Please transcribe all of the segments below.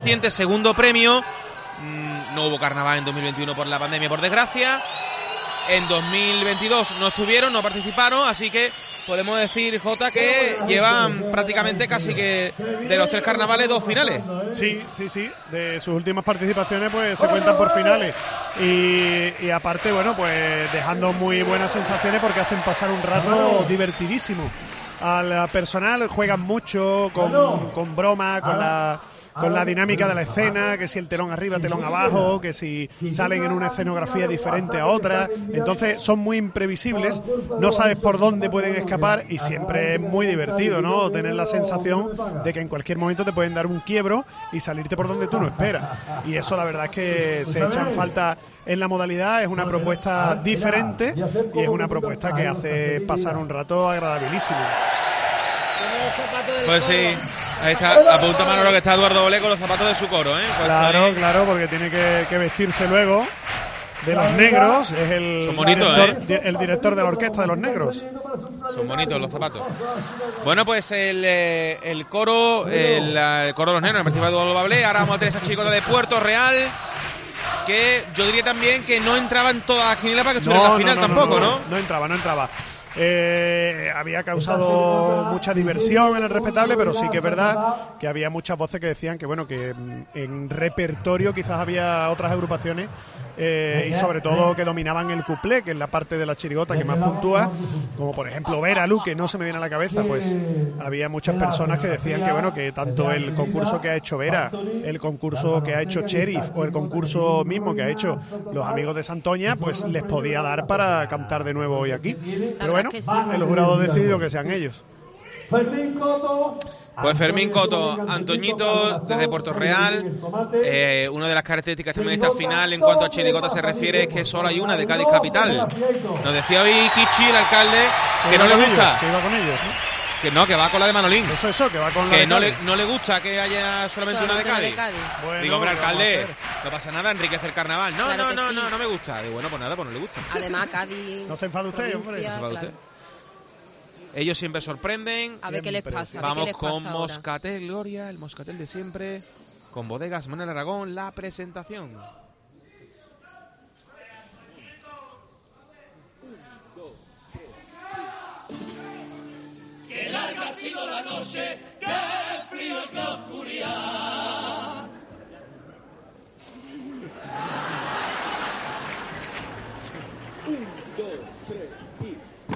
Segundo premio. No hubo carnaval en 2021 por la pandemia, por desgracia. En 2022 no estuvieron, no participaron, así que podemos decir, Jota, que llevan prácticamente casi que de los 3 carnavales 2 finales. Sí. De sus últimas participaciones pues se cuentan por finales. Y aparte, bueno, pues dejando muy buenas sensaciones porque hacen pasar un rato divertidísimo al personal. Juegan mucho con broma, con la dinámica de la escena, que si el telón arriba, telón abajo, que si salen en una escenografía diferente a otra. Entonces son muy imprevisibles, no sabes por dónde pueden escapar y siempre es muy divertido, ¿no? Tener la sensación de que en cualquier momento te pueden dar un quiebro y salirte por donde tú no esperas. Y eso la verdad es que se echa en falta en la modalidad. Es una propuesta diferente y es una propuesta que hace pasar un rato agradabilísimo. Pues sí. Ahí está, apunta Manolo que está Eduardo Olé con los zapatos de su coro, ¿eh? Pues claro, porque tiene que vestirse luego de los negros. Es el director de la orquesta de los negros. Son bonitos los zapatos. Bueno, pues el coro de los negros, el festival de Eduardo Bablé. Ahora vamos a tener esa chirigota de Puerto Real, que yo diría también que no entraba en toda la quiniela para que estuviera en la final tampoco, ¿no? No entraba. Había causado mucha diversión en el respetable, pero sí que es verdad que había muchas voces que decían que bueno, que en repertorio quizás había otras agrupaciones y sobre todo que dominaban el cuplé, que es la parte de la chirigota que más puntúa, como por ejemplo Vera Lu, que no se me viene a la cabeza. Pues había muchas personas que decían que bueno, que tanto el concurso que ha hecho Vera, el concurso que ha hecho Sheriff o el concurso mismo que ha hecho los amigos de Santoña, pues les podía dar para cantar de nuevo hoy aquí. Pero bueno, el jurado ha decidido que sean ellos. Pues Fermín Coto, Antoñito desde Puerto Real. Una de las características también de esta final en cuanto a chirigota se refiere es que solo hay una de Cádiz Capital. Nos decía hoy Kichi, el alcalde, que no le gusta. Que iba con ellos, ¿no? Que va con la de Manolín. Eso, que va con la que de no le gusta que haya solamente una de Cádiz. Bueno, digo, hombre, alcalde, no pasa nada, enriquece el carnaval. No me gusta. Digo, bueno, pues nada, pues no le gusta. Además, Cádiz. No se enfade usted, hombre. Ellos siempre sorprenden. A ver qué les pasa. Vamos con Moscatel, Gloria, el Moscatel de siempre. Con Bodegas Manuel Aragón, la presentación. Qué larga ha sido la noche, qué frío y qué oscuridad. 1, 2, 3 y...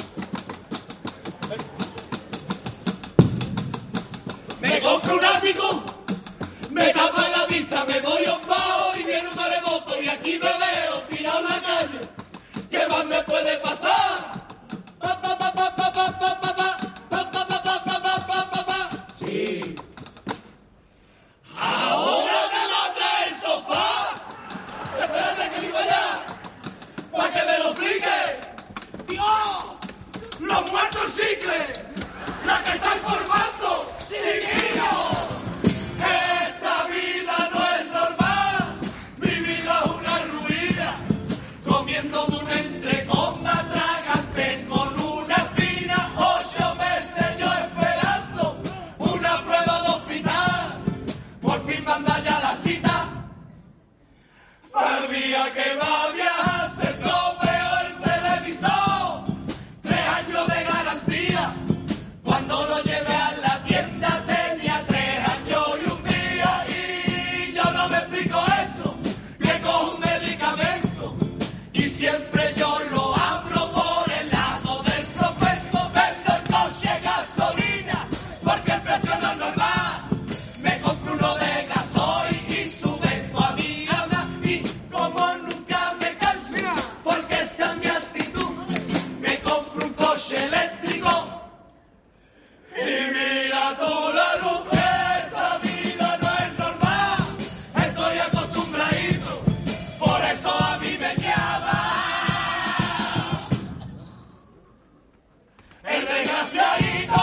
Me compro un ático, me tapa la pizza, me voy a un bao y viene un maremoto y aquí me veo tirado en la calle. ¿Qué más me puede pasar? Sí. Ahora me va a traer el sofá. Espérate que iba allá, para que me lo explique. ¡Dios! ¡Los muertos en cicle! ¡La que estáis formando! ¡Chiquillo! Esta vida no es normal. Mi vida es una ruina. Comiéndome un entrecón atragante con una espina. 8 meses yo esperando una prueba de hospital. Por fin manda ya la cita. Para el día que va a viajar se estropeó el televisor. 3 años de garantía. Cuando lo llevé a la tienda tenía 3 años y un día. Y yo no me explico esto, que cojo un medicamento y siempre yo lo abro por el lado del prospecto. Vendo el coche gasolina porque el precio no es normal. Me compro uno de gasoil y sube tu amiga y como nunca me canso, porque esa es mi actitud, me compro un coche eléctrico. Y mira tú la luz, esta vida no es normal. Estoy acostumbradito, por eso a mí me llama el desgraciadito.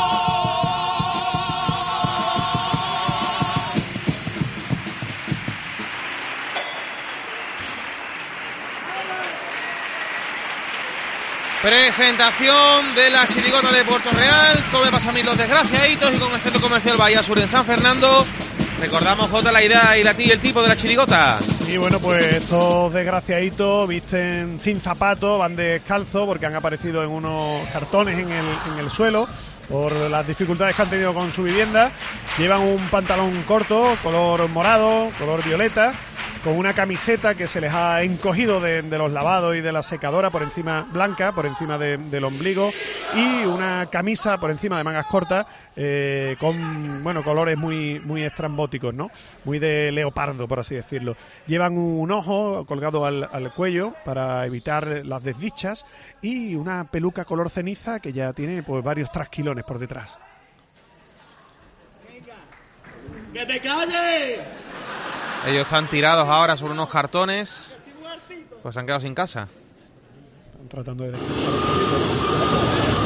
Presentación de la chirigota de Puerto Real. Todo me pasa a mí los desgraciaditos y con el centro comercial Bahía Sur en San Fernando. Recordamos, Jota, la idea y el tipo de la chirigota. Y bueno, pues estos desgraciaditos visten sin zapatos, van descalzos porque han aparecido en unos cartones en el suelo por las dificultades que han tenido con su vivienda. Llevan un pantalón corto, color morado, color violeta, con una camiseta que se les ha encogido de los lavados y de la secadora por encima, blanca, por encima del ombligo, y una camisa por encima de mangas cortas con, bueno, colores muy estrambóticos, ¿no? Muy de leopardo, por así decirlo. Llevan un ojo colgado al cuello para evitar las desdichas y una peluca color ceniza que ya tiene pues varios trasquilones por detrás. ¡Que te calles! Ellos están tirados ahora sobre unos cartones, pues se han quedado sin casa. Están tratando de descansar un poquito.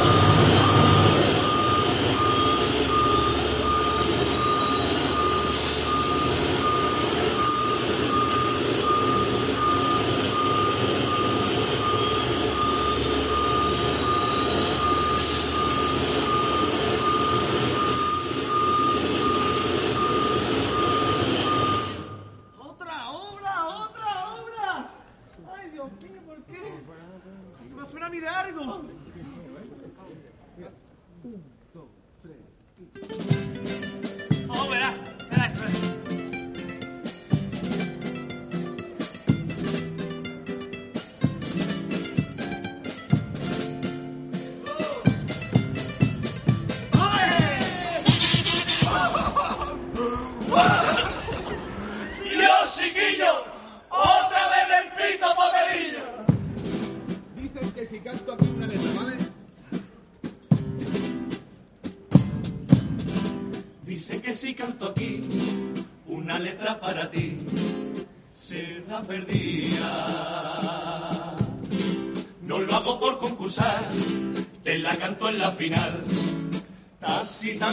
Dice que si canto aquí una letra para ti será perdida. No lo hago por concursar, te la canto en la final, tacita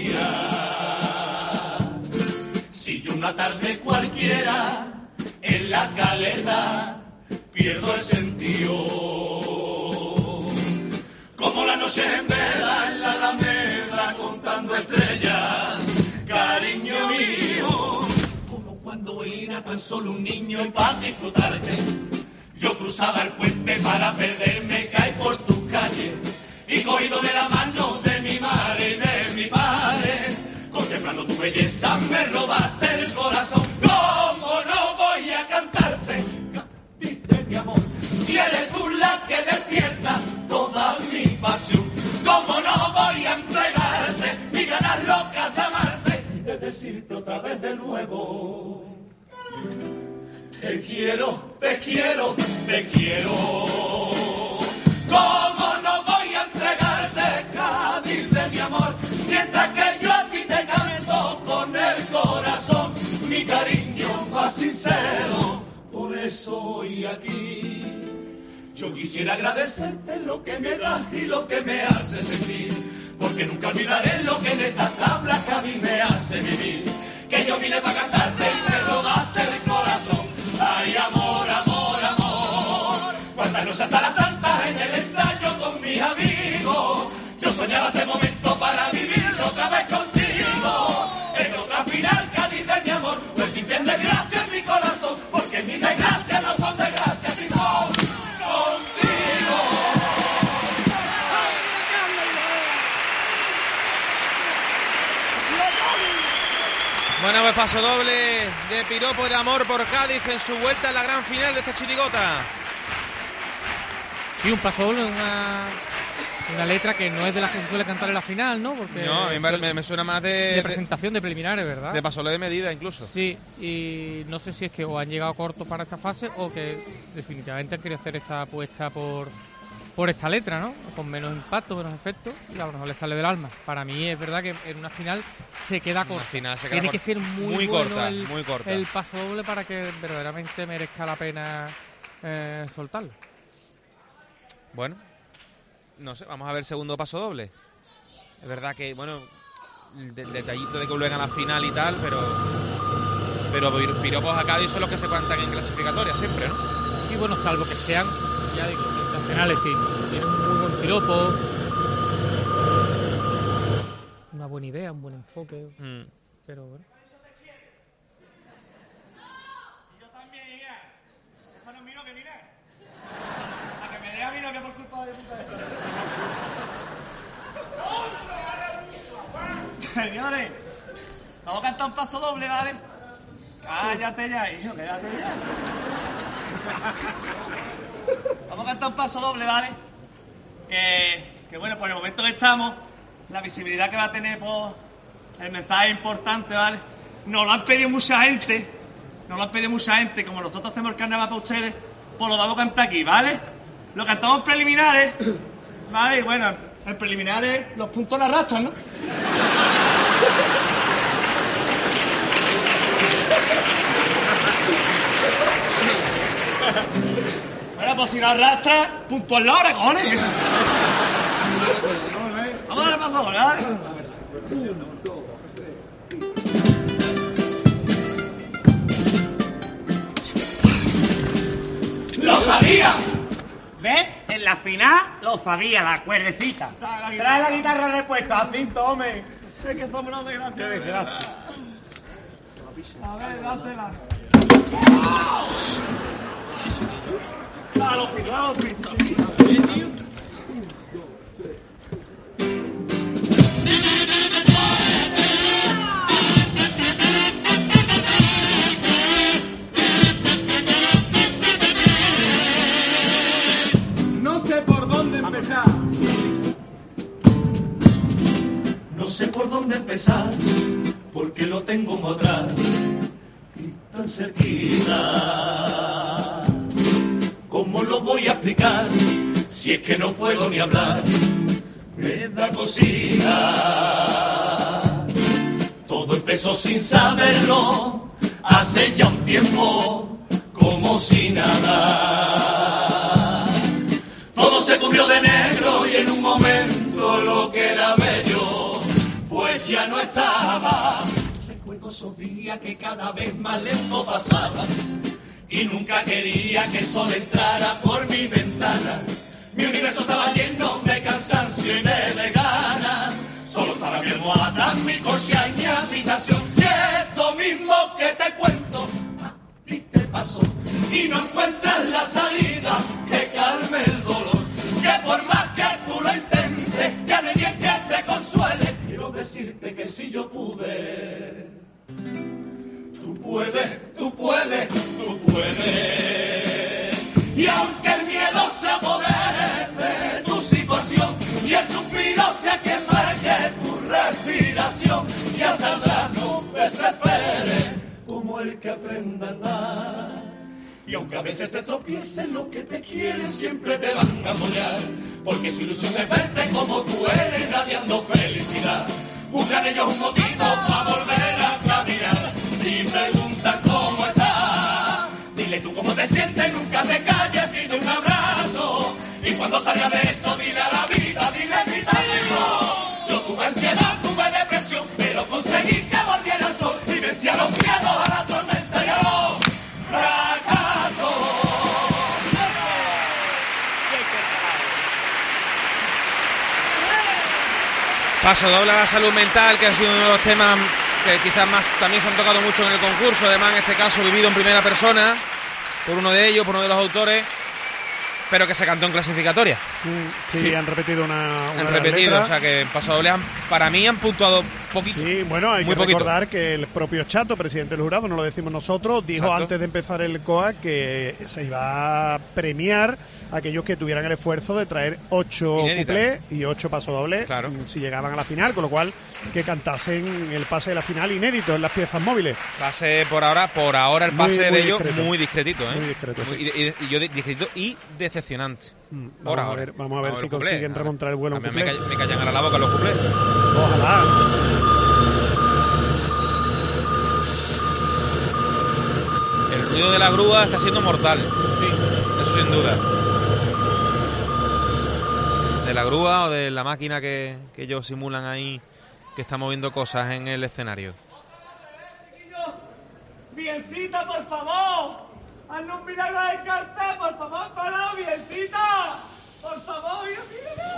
mía. Si yo una tarde cualquiera en la caleta pierdo el sentido, como la noche en vela en la alameda contando estrellas, cariño mío, como cuando era tan solo un niño y para disfrutarte yo cruzaba el puente para perderme, caí por tus calles y cogido de la mano de mi madre y de mi padre, contemplando tu belleza me robaste el corazón. ¿Cómo no voy a cantarte, dice mi amor, si eres tú la que despierta toda mi pasión? ¿Cómo no voy a entregarte mis ganas locas de amarte y de decirte otra vez de nuevo? Te quiero, te quiero, te quiero. ¿Cómo no voy a entregarte, Cádiz de mi amor, mientras que yo a ti te canto con el corazón, mi cariño más sincero? Por eso hoy aquí yo quisiera agradecerte lo que me das y lo que me hace sentir, porque nunca olvidaré lo que en estas tablas que a mí me hace vivir, que yo vine para cantarte y me robaste el corazón. Ay, amor, amor, amor, cuántas noches hasta las tantas en el ensayo con mis amigos, yo soñaba este momento para vivirlo otra vez contigo, en otra final, Cádiz de mi amor, pues sin fin desgracia en mi corazón, porque mis desgracias no son desgracias, si son contigo. Bueno, pues paso doble de Piropo de Amor por Cádiz en su vuelta a la gran final de esta chirigota. Sí, un paso doble, una letra que no es de las que se suele cantar en la final, ¿no? Porque no, a mí me suena más de presentación de preliminares, ¿verdad? De paso doble de medida incluso. Sí, y no sé si es que o han llegado cortos para esta fase o que definitivamente han querido hacer esta apuesta por esta letra, ¿no? Con menos impacto, menos efecto, y a lo mejor le sale del alma. Para mí es verdad que en una final se queda corta. Tiene que ser muy bueno muy corta el paso doble para que verdaderamente merezca la pena soltarlo. Bueno, no sé, vamos a ver el segundo paso doble. Es verdad que, bueno, el detallito de que vuelven a la final y tal, pero piropos a Cádiz son los que se cuentan en clasificatoria siempre, ¿no? Sí, bueno, salvo que sean, ya digo, sensacionales, sí. Tienen un muy buen piropo, una buena idea, un buen enfoque, pero bueno. esta no es mi novia, ni nada. A que me dé a mi novia por culpa de puta esa. Señores, vamos a cantar un paso doble, ¿vale? Cállate ya, hijo, quédate ya. Vamos a cantar un paso doble, ¿vale? Que bueno, por el momento que estamos, la visibilidad que va a tener, pues, el mensaje es importante, ¿vale? Nos lo han pedido mucha gente, como nosotros hacemos el carnaval para ustedes, pues lo vamos a cantar aquí, ¿vale? Lo cantamos en preliminares, ¿vale? Y bueno, en preliminares los puntos la arrastran, ¿no? Bueno, pues si la arrastra, punto en la hora, cojones. Vamos a darle paso ahora, ¿vale? ¡Lo sabía! ¿Ves? En la final lo sabía, la cuerdecita. Trae la guitarra repuesta, así, tome. Es que somos unos desgraciados. Qué desgracia. A ver, dásela. Claro, No sé por dónde empezar. No sé por dónde empezar, porque lo tengo muy atrás y tan cerquita. ¿Cómo lo voy a explicar si es que no puedo ni hablar? Me da cosita. Todo empezó sin saberlo, hace ya un tiempo, como si nada. Todo se cubrió de negro y en un momento lo que era bello, pues ya no estaba. Recuerdo esos días que cada vez más lento pasaba y nunca quería que el sol entrara por mi ventana. Mi universo estaba lleno de cansancio y de ganas. Solo estaba mi almohada, mi colcha y mi habitación. Si esto mismo que te cuento a ti te pasó y no encuentras la salida que calme el dolor, que por más que tú lo intentes, ya no hay quien que te consuele. Quiero decirte que si yo pude, tú puedes, tú puedes, tú puedes. Y aunque el miedo se apodere de tu situación y el suspiro sea que marque tu respiración, ya saldrás, no desesperes, como el que aprenda a andar. Y aunque a veces te tropieces, los que te quieren siempre te van a apoyar, porque su ilusión es verte como tú eres, radiando felicidad. Buscan ellos un motivo para volver a caminar. Si preguntan cómo estás, dile tú cómo te sientes, nunca te calles, pide un abrazo. Y cuando salgas de esto, dile a la vida, dile grita no. Yo tuve ansiedad, tuve depresión, pero conseguí que volviera el sol y vencí a los miedos, a la tormenta y a los fracasos. Paso doble a la salud mental, que ha sido uno de los temas que quizás más también se han tocado mucho en el concurso, además en este caso vivido en primera persona por uno de ellos, por uno de los autores, pero que se cantó en clasificatoria. Sí, han repetido una Han repetido, letra. o sea que en paso doble para mí han puntuado poquito. Sí, bueno, hay muy que poquito. recordar que el propio Chato, presidente del jurado, no lo decimos nosotros, dijo Exacto. antes de empezar el COA que se iba a premiar a aquellos que tuvieran el esfuerzo de traer 8 Inédita. cuplés y 8 pasodobles Claro. si llegaban a la final, con lo cual que cantasen el pase de la final inédito en las piezas móviles. Pase por ahora el Muy, pase muy de ellos discreto. muy discretito, ¿eh? Muy discreto, sí. y yo discretito y decepcionante. Por ahora. Vamos a ver si cuplés. consiguen remontar el vuelo A en mí cuplé. me callan ahora la boca los cuplés. Ojalá. El ruido de la grúa está siendo mortal. Sí, eso sin duda. De la grúa o de la máquina que ellos simulan ahí, que está moviendo cosas en el escenario. Biencita, por favor. Hazme un milagro del cartel, por favor, para Biencita. Por favor, Biencita.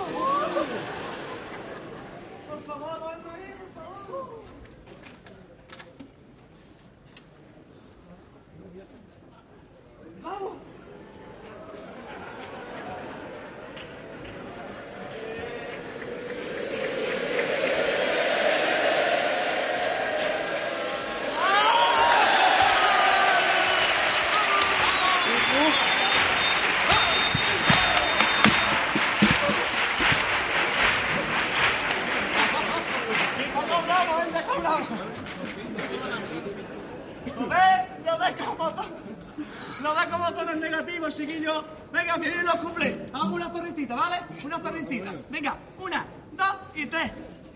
Por favor, hazme ahí, por favor. Vamos. No da como todo es negativo, chiquillo. Venga, miren los cuplés. Vamos una torrecita, ¿vale? Una torrecita. Venga, 1, 2 y 3.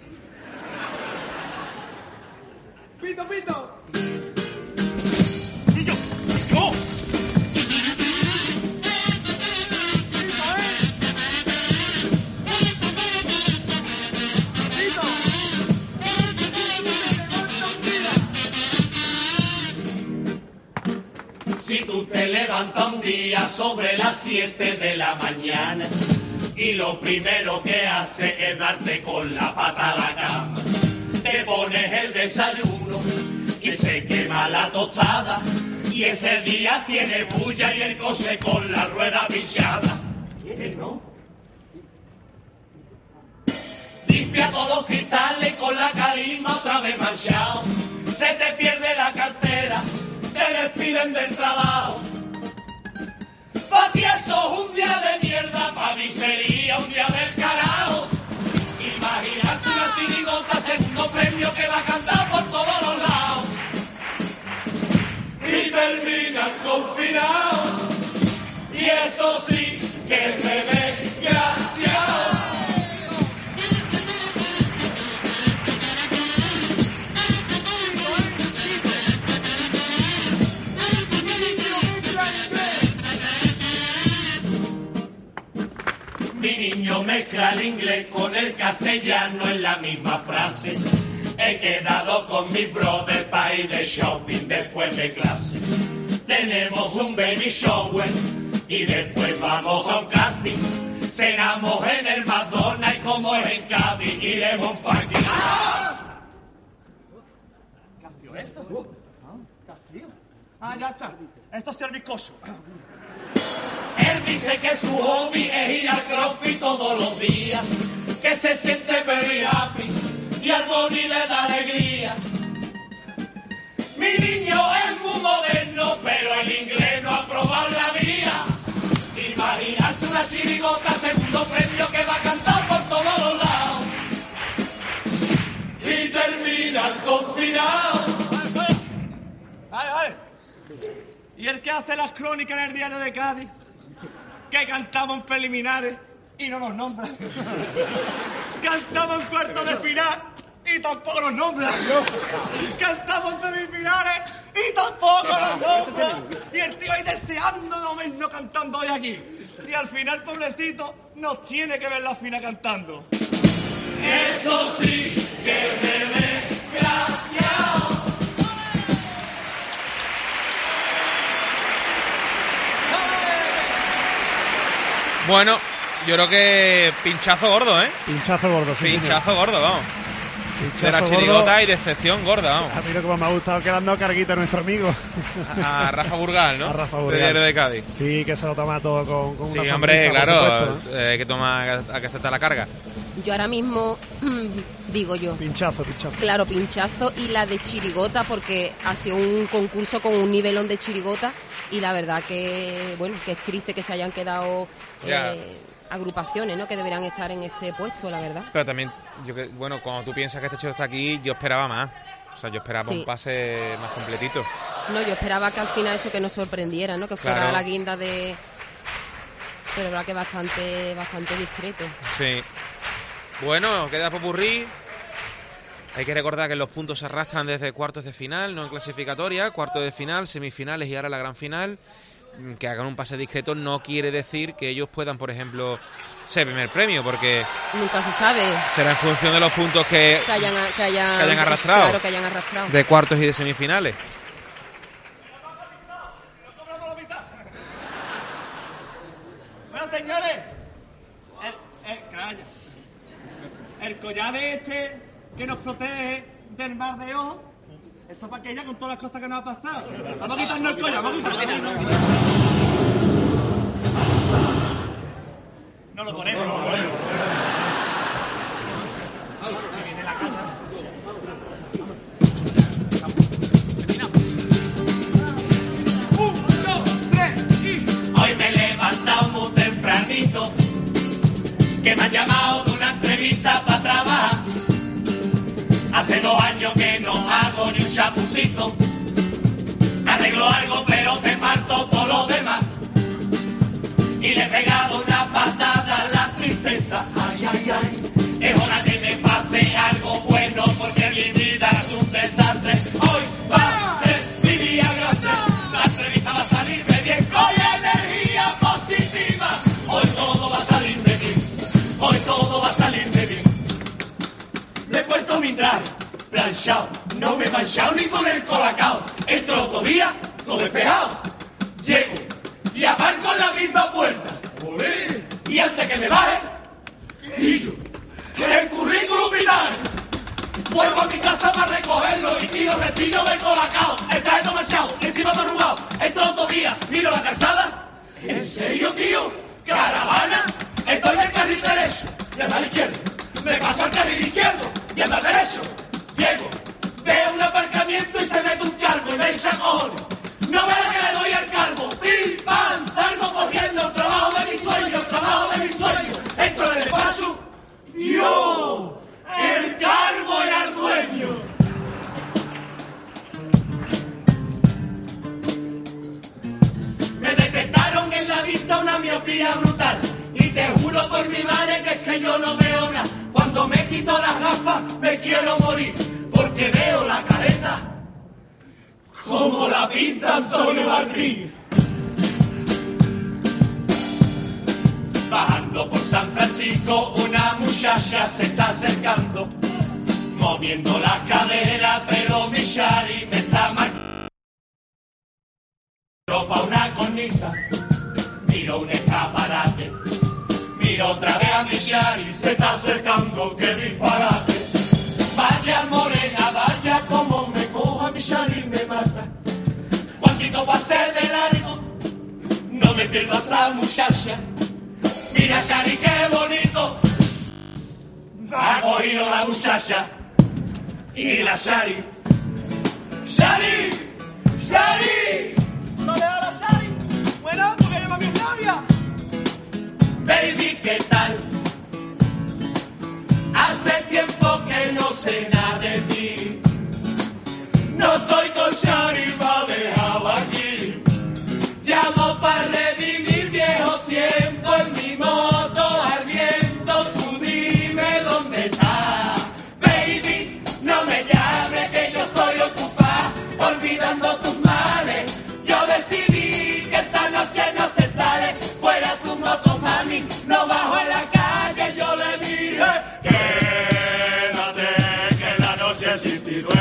Pito, pito. Y yo. Si tú te levantas un día sobre las 7 de la mañana y lo primero que haces es darte con la pata a la cama, te pones el desayuno y se quema la tostada y ese día tiene bulla y el coche con la rueda pinchada. ¿Quieres, no? Limpia todos los cristales con la carisma otra vez manchado, se te pierde la cartera, te despiden del trabajo. Pa' ti eso es un día de mierda, pa' mí sería un día del carajo. Imaginarse una chirigota, segundo premio que va a cantar por todos los lados. Y terminan confinados, y eso sí que es de desgraciado. Mi niño mezcla el inglés con el castellano en la misma frase. He quedado con mi brother para ir de shopping después de clase. Tenemos un baby shower y después vamos a un casting. Cenamos en el McDonald's y como es en Cádiz iremos a un parking. ¡Ah! ¿Qué ha sido eso? ¿Qué ha sido? Ah, ya está. Esto es el bizcocho. Él dice que su hobby es ir al CrossFit todos los días, que se siente very happy y al morir le da alegría. Mi niño es muy moderno, pero el inglés no ha probado la vía. Imaginarse una chirigota, segundo premio que va a cantar por todos los lados y terminan confinados. ¡Ay! ¿Y el que hace las crónicas en el diario de Cádiz? Que cantamos en preliminares y no nos nombra. Cantamos en cuartos de final y tampoco nos nombra. Cantamos en semifinales y tampoco nos nombra. Y el tío ahí deseando no vernos cantando hoy aquí. Y al final, pobrecito, nos tiene que ver la final cantando. Eso sí que me desgraciado. Bueno, yo creo que pinchazo gordo, ¿eh? Pinchazo gordo, sí. Pinchazo gordo, vamos. Pinchazo De la gordo. chirigota y decepción gorda, vamos. A mí lo que más me ha gustado es que le han dado carguita a nuestro amigo. A Rafa Burgal, ¿no? A Rafa De Burgal. Diario de Cádiz. Sí, que se lo toma todo con Sí, una hombre, sonrisa, por claro, supuesto, ¿no? hay que tomar, hay que aceptar la carga. Yo ahora mismo digo yo, Pinchazo. claro, pinchazo, y la de chirigota, porque ha sido un concurso con un nivelón de chirigota y la verdad que, bueno, que es triste que se hayan quedado Ya. agrupaciones, ¿no?, que deberían estar en este puesto, la verdad. Pero también, bueno, cuando tú piensas que este chico está aquí, yo esperaba más. O sea, yo esperaba Sí. un pase más completito. No, yo esperaba que al final eso que nos sorprendiera, ¿no?, que fuera Claro. la guinda de... Pero la verdad que bastante discreto. Sí. Bueno, queda popurrí. Hay que recordar que los puntos se arrastran desde cuartos de final, no en clasificatoria, cuartos de final, semifinales y ahora la gran final. Que hagan un pase discreto no quiere decir que ellos puedan, por ejemplo, ser primer premio, porque Nunca se sabe será en función de los puntos que que hayan arrastrado. Claro, que hayan arrastrado. de cuartos y de semifinales. Bueno, señores, calla. El collar este que nos protege del mar de ojos, eso para que ella con todas las cosas que nos ha pasado. Vamos a quitarnos el collar, vamos a quitarlo. No lo ponemos, no lo ponemos. Hoy me he levantado muy tempranito, que me han llamado de una entrevista para trabajar. Hace 2 años que no hago ni un chapucito, arreglo algo he pegado una patada a la tristeza. Ay, ay, ay. Es hora de que me pase algo bueno porque mi vida es un desastre. Hoy va a ser mi día grande. La entrevista va a salirme bien con energía positiva. Hoy todo va a salirme bien. Hoy todo va a salirme bien. Le he puesto mi traje planchado. No me he manchado ni con el colacao. Entro todavía todo despejado. Llego y aparco en la misma puerta. Y antes que me baje, y yo, el currículum vital. Vuelvo a mi casa para recogerlo y tiro restillo de colacao. El traje todo manchado, encima todo arrugado. Entro todavía, miro la calzada. ¿En serio, tío? ¿Caravana? Estoy en el carril derecho y ando a la izquierda. Me paso al carril izquierdo y ando al derecho. Llego, veo un aparcamiento y se mete un cargo y me echa cojones. No me da que le doy al cargo. ¡Pim, pam! Salgo corriendo el trabajo de mi sueño, el trabajo de mi sueño. Entro en el despacho. ¡Dios! ¡El cargo era el dueño! Me detectaron en la vista una miopía brutal. Y te juro por mi madre que es que yo no veo nada. Cuando me quito las gafas me quiero morir. Porque veo la careta como la pinta Antonio Martín. Bajando por San Francisco una muchacha se está acercando, moviendo la cadera, pero mi Shari me está marcando. Miro pa' una cornisa, miro un escaparate, miro otra vez a mi Shari, se está acercando, qué disparate. Vaya morena, vaya como me coja mi Shari y me mata. Cuantito pase de largo, no me pierdo a esa muchacha. Mira Shari, qué bonito ha cogido la muchacha. Y la Shari, Shari, Shari. ¿No le da la Shari? Bueno, porque llama a mi novia. Baby, ¿qué tal? Hace tiempo que no sé nada de ti. No estoy con Shari, me ha dejado aquí. Llamo para revivir viejos tiempos en mi moto al viento. Tú dime dónde estás. Baby, no me llames que yo estoy ocupada olvidando tus males. Yo decidí que esta noche no se sale. Fuera tu moto, mami, no bajo en la calle. Yo le dije, quédate, que la noche sin ti duele.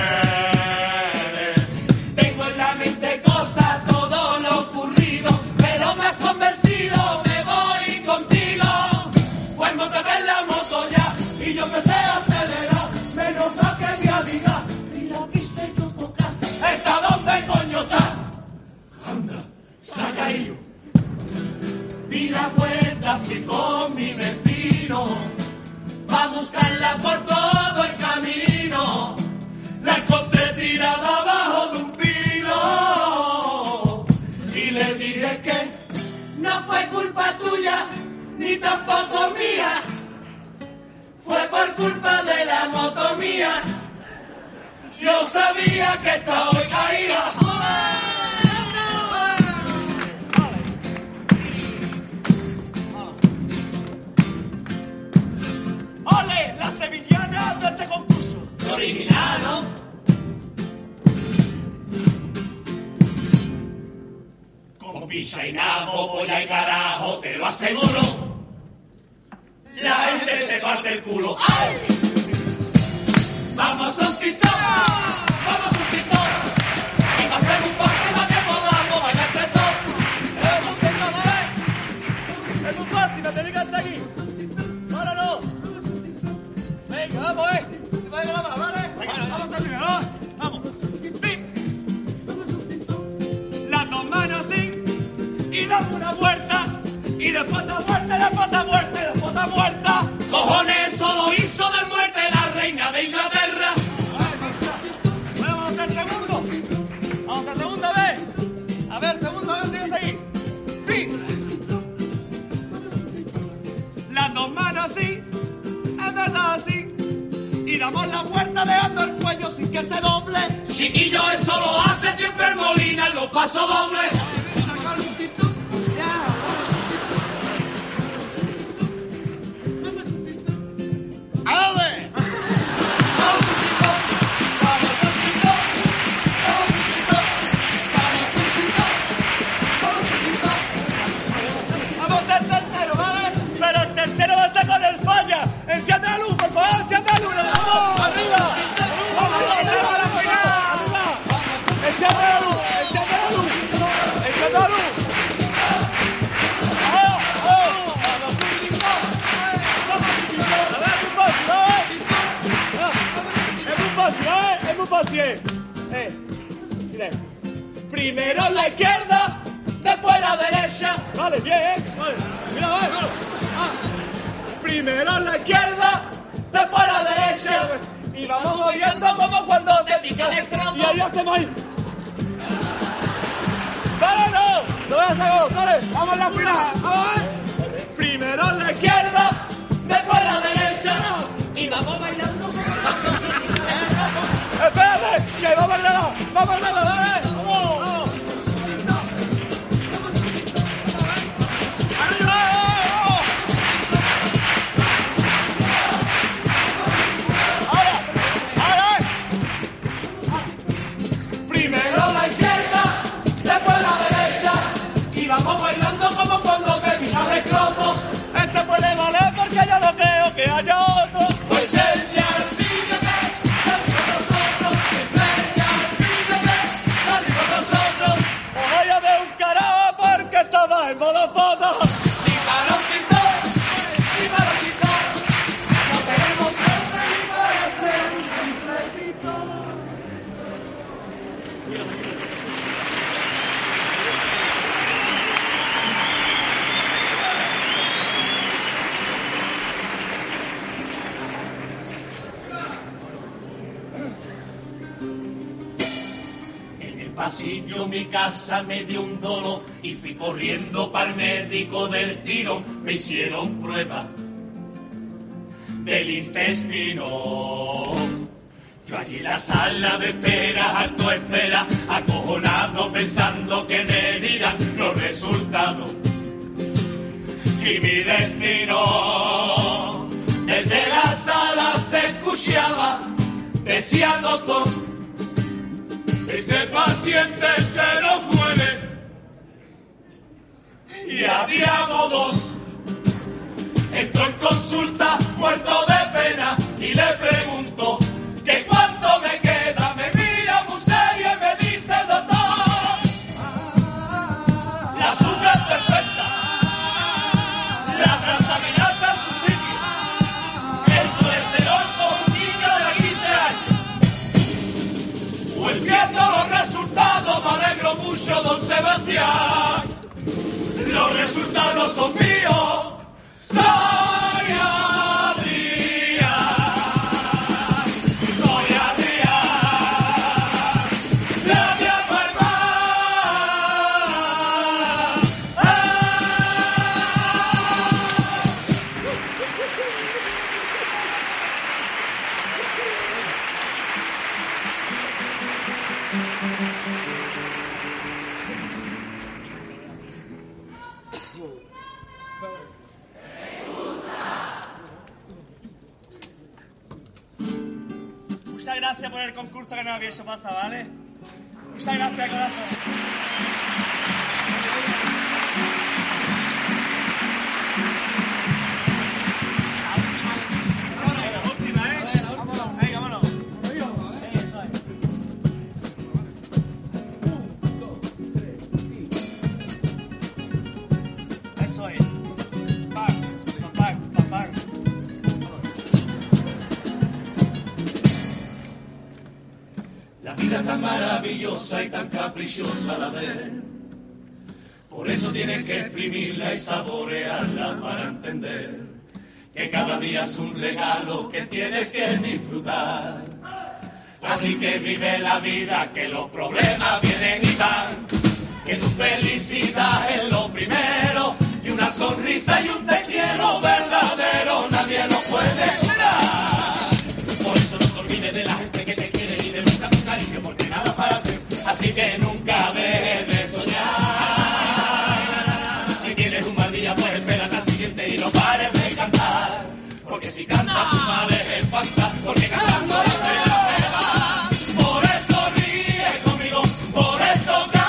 Tengo en la mente cosas, todo lo ocurrido, pero me has convencido, me voy contigo. Cuando te ves la moto ya, y yo empecé a acelerar, menos mal que mi amiga, y la quise yo tocar. ¿Esta dónde coño está? Anda, se ha caído. Di la vuelta, fui con mi destino, pa' buscarla por todo el camino. La encontré tirada abajo de un pino y le dije que no fue culpa tuya ni tampoco mía, fue por culpa de la moto mía. Yo sabía que esta hoy caía. ¡Ole! La sevillana de este concurso. Original, ¿no? Con picha y nabo, polla y carajo, te lo aseguro. La gente se parte el culo. ¡Ay! Vamos a un TikTok, vamos a un TikTok. Y pasemos un pase para que podamos bailar tres todos. Vamos a ver. Es muy fácil, me tenéis que seguir. No. Venga, vamos, Venga, vamos, ¿vale? Venga, vamos a hacer primero, vamos. ¡Pim! Las dos manos así. Y damos una vuelta. Y después da vuelta, y después da vuelta, y después da vuelta. Cojones, eso lo hizo de muerte la reina de Inglaterra. Vamos a hacer segundo. Vamos a hacer segunda vez. A ver, segunda vez, tienes ahí. ¡Pim! Las dos manos así. En verdad así. Y damos la vuelta dejando el cuello sin que se doble. Chiquillo, eso lo hace siempre el Molina en los pasos dobles. así es. Mire. Primero la izquierda, después la derecha. Vale, bien, vale. Mira, vale. Primero la izquierda, después la derecha. Y vamos moviendo como cuando te pica el trono. Y ahí hacemos ahí. ¡Dale, no! ¡Lo voy a hacer, dale! ¡Vamos a la fila! ¡Vamos! Primero la izquierda, después la derecha. Y vamos bailando. ¡Espérate! ¡Y ahí vamos a nada! ¡Vamos a nada! ¡Dale! ¡Vamos! Primero la izquierda, después la derecha. Y vamos bailando como cuando te pica de escroto. Este puede valer porque yo no creo que haya otro. Pues enseña el vídete, salir con nosotros. Enseña el vídete, salir con nosotros. Os voy a ver un carajo porque estaba en modo foto. Ni para un TikTok, ni para un TikTok. No tenemos suerte ni para ser un simple TikTok. Pasillo mi casa me dio un dolor y fui corriendo para el médico del tiro. Me hicieron prueba del intestino. Yo allí en la sala de espera, alto espera, acojonado pensando que me dirán los resultados y mi destino. Desde la sala se escuchaba, decía doctor, este paciente se nos muere. Y habíamos dos. Entró en consulta muerto de pena y le pregunto que cuánto me queda. Me mira muy serio y me dice doctor, la azúcar es perfecta, la transaminasa en su sitio, el colesterol como un niño de 15 años. Pues viendo los resultados me alegro mucho, don Sebastián. Los resultados son míos. Soy Adrián. Soy Adrián. La mi hermana. Muchas gracias por el concurso que nos habéis hecho pasar, ¿vale? Muchas gracias, corazón. La última, ¿eh? Vámonos. Venga, vámonos. Eso es. 1, 2, 3, y... Eso es. Pam, pam, pam, pam. La vida es tan maravillosa y tan caprichosa a la vez. Por eso tienes que exprimirla y saborearla para entender que cada día es un regalo que tienes que disfrutar. Así que vive la vida, que los problemas vienen y van, que tu felicidad es lo primero, y una sonrisa y un te quiero verdadero nadie lo puede curar. Por eso no te olvides de la gente que te quiere y de buscar tu cariño, porque nada para hacer, así que nunca dejes de soñar. Si tienes un mal día, pues espera hasta el siguiente y no pares de cantar, porque si cantas tu mal es espanta, porque cantando la pena se va. Por eso ríe conmigo, por eso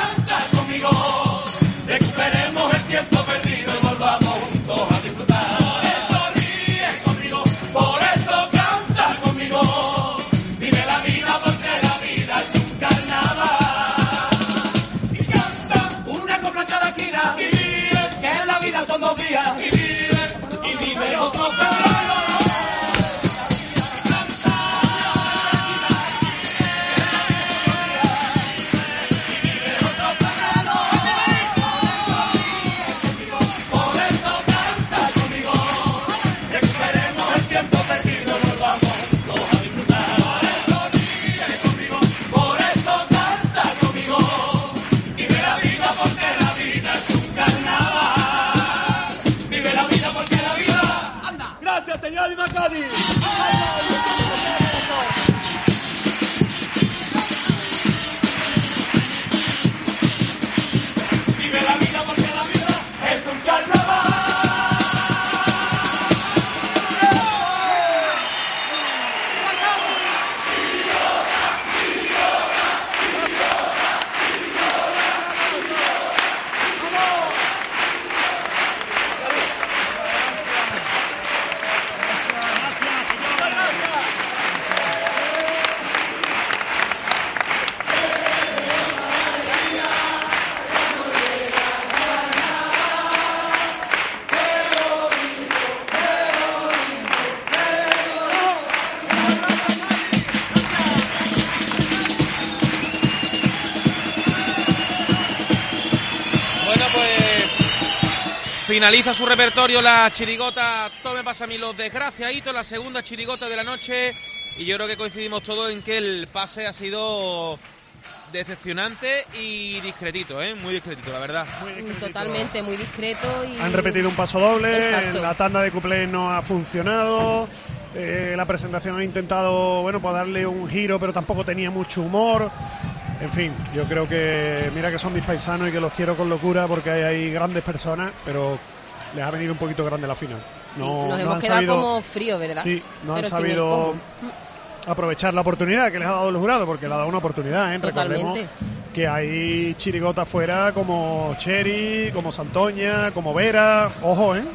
Bueno, pues finaliza su repertorio la chirigota Tome pasa a mí los desgraciaditos, la segunda chirigota de la noche, y yo creo que coincidimos todos en que el pase ha sido decepcionante y discretito, muy discretito, la verdad. Muy discretito. Totalmente, muy discreto. Y... Han repetido un paso doble, Exacto. la tanda de cuplés no ha funcionado, la presentación ha intentado, bueno, pues darle un giro, pero tampoco tenía mucho humor. En fin, yo creo que, mira que son mis paisanos y que los quiero con locura porque hay ahí grandes personas, pero les ha venido un poquito grande la final. Sí, nos hemos quedado como frío, ¿verdad? Sí, no pero han sabido aprovechar la oportunidad que les ha dado el jurado, porque le ha dado una oportunidad, Recordemos que hay chirigotas fuera como Cherry, como Santoña, como Vera, ojo,